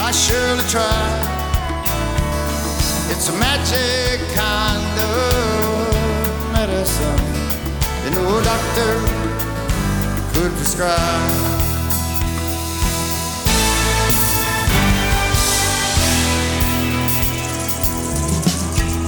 I surely try. It's a magic kind of medicine that no doctor could prescribe.